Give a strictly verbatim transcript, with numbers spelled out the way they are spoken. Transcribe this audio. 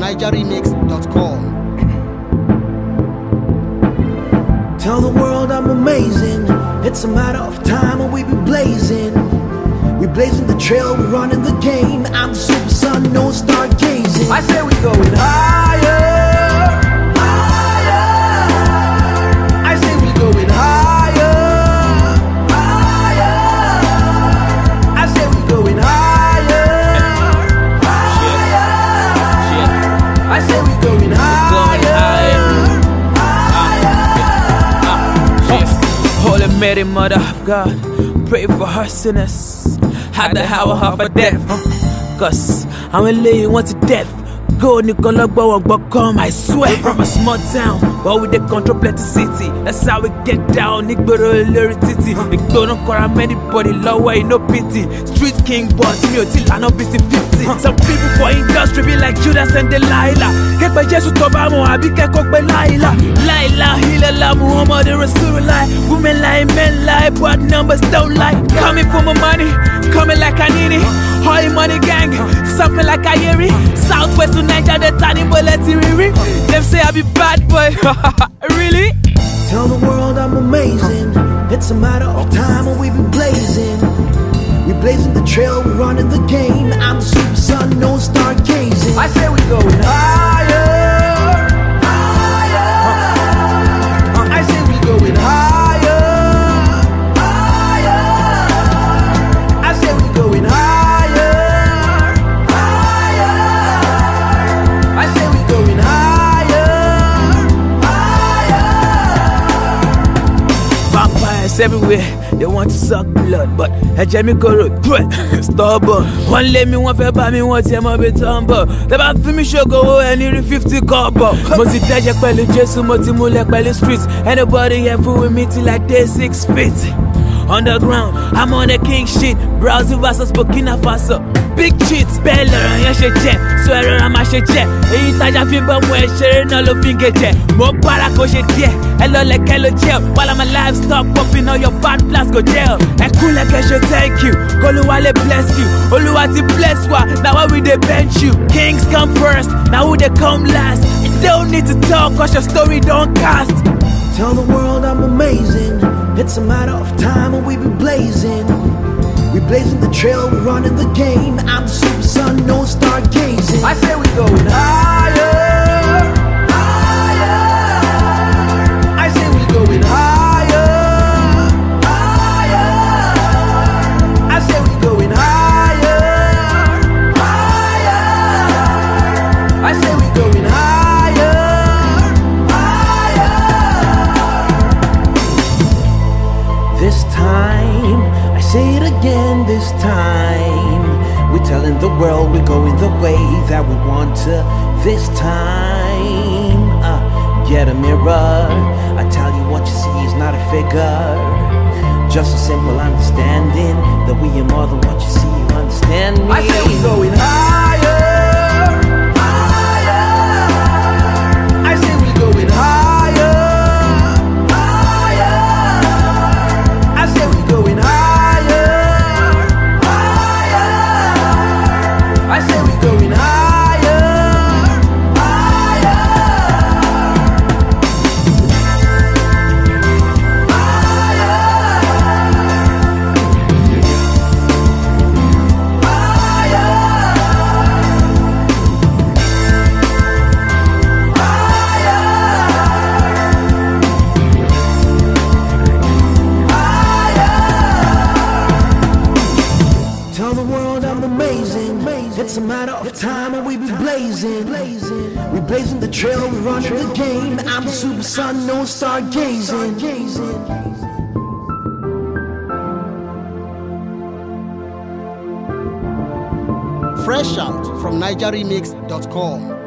niger remix dot com. Tell the world I'm amazing. It's a matter of time and we be blazing. We blazing the trail, we running the game. I'm the super sun, no stargazing. I say we going higher, higher. I say we going higher, higher. I say we going higher, higher. I say we going higher, higher. Holy Mary, Mother of God, pray for her sinners. Had the hour half a death, cause I'm a lady want to death. Go Nicola but come, I swear. From a small town, but with the control plenty city. That's how we get down, Nigboro Lori Titi. Ignore don't anybody, lower, no pity. Street king boss, me till I not busy fifty. Some people for industry be like Judas and Delilah. Get by Jesus Tobamo, I be Kekok by Laila. Laila, Hilala, Muhammad, Rasulullah. Women lie, men lie, but numbers don't lie. Coming for my money, coming like I need it. High money gang, something like I hear it. Southwest to Niger, the tiny bullet, riri. Them say I be bad boy, really? Tell the world I'm amazing. It's a matter of time and we be blazing. We blazing the trail, we running the game. I'm the super sun, no stargazing. I say we going higher, higher. I say we going higher, higher. I say we going higher, higher. I say we going higher, higher. Vampires everywhere, they want to suck blood, but a Jamie Goro, stubborn. One let me one fair by me, one time I'll be tumble. The back for me show go and need fifty copper. Must it take a pelly, just so much more like by the streets. Anybody here fool with me till like day six feet. Underground, I'm on the king shit. Brazil versus Burkina Faso. Big cheats, Beller and your shit jet. Sweater and my shit jet. Ain't I just feel but when sharing all of finger jet. More paraco shit jet. Hello like hello jail. While I'm alive, stop popping all your bad plans go jail. And cool like I should thank you. Goluwale bless you. Oluwati bless wa. Now why we they bench you? Kings come first, now who they come last. You don't need to talk cause your story don't cast. Tell the world I'm amazing. It's a matter of time and we be blazing. We blazing the trail, we running the game. I'm the super sun, no stargazing. I say we going higher, higher. I say we going higher, higher. I say we going higher, higher. I say we going higher, higher. This time, I say it again this time. We're telling the world we're going the way that we want to. This time, uh, get a mirror. I tell you what you see is not a figure. Just a simple understanding that we are more than what you see, you understand me. I say we're going higher, higher. I say we're going higher, higher. I say we're going higher. I say we going higher, higher. Higher, higher. Tell the world I'm amazing. It's a matter of time and we be blazing. We blazing the trail, we running the game. I'm the super sun, no stargazing. Fresh out from niger remix dot com.